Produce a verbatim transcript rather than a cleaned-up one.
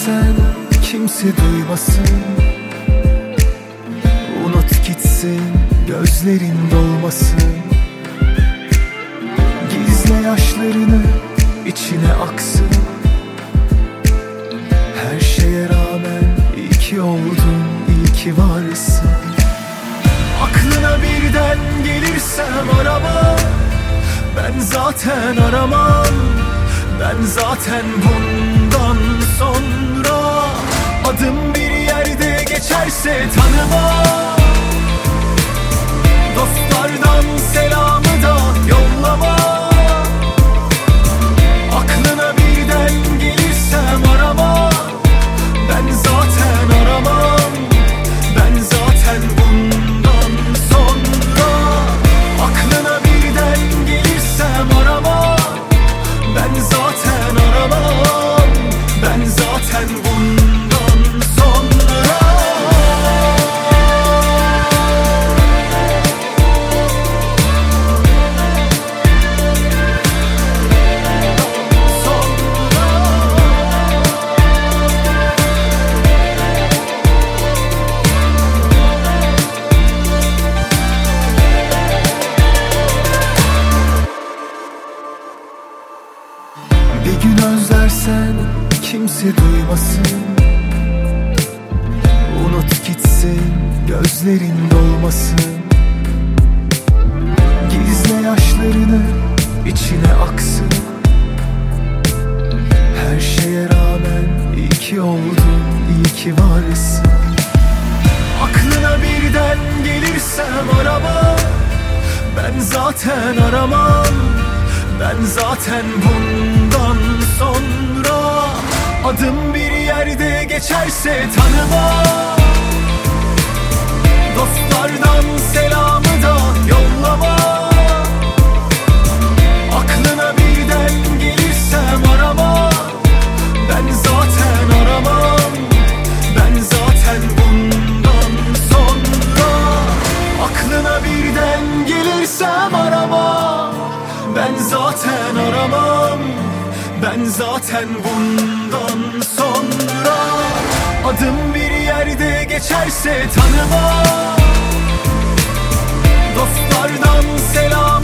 özlersen kimse duymasın. Unut gitsin, gözlerin dolmasın. Gizle yaşlarını, içine aksın. Her şeye rağmen iyi ki oldun, iyi ki varsın. Aklına birden gelirsem arama, ben zaten aramam. Ben zaten bundan sonra adım bir yerde geçerse tanıma. Dostlardan selamı da yollama. Aklına birden gelirsem arama, ben zaten aramam. Ben zaten bundan sonra aklına birden gelirsem arama, ben zaten aramam. Ben zaten bundan sonra. Bir gün özlersen kimse duymasın. Unut gitsin, gözlerin dolmasın. Gizle yaşlarını, içine aksın. Her şeye rağmen iyi ki oldun, iyi ki varsın. Aklına birden gelirsem arama, ben zaten aramam. Ben zaten bundan sonra adım bir yerde geçerse tanıma. Dostlardan selamı da yollama. Aklına birden gelirsem arama, ben zaten aramam. Ben zaten bundan sonra aklına birden gelirsem arama, ben zaten aramam. Ben zaten bundan sonra adım bir yerde geçerse tanıma. Dostlardan selam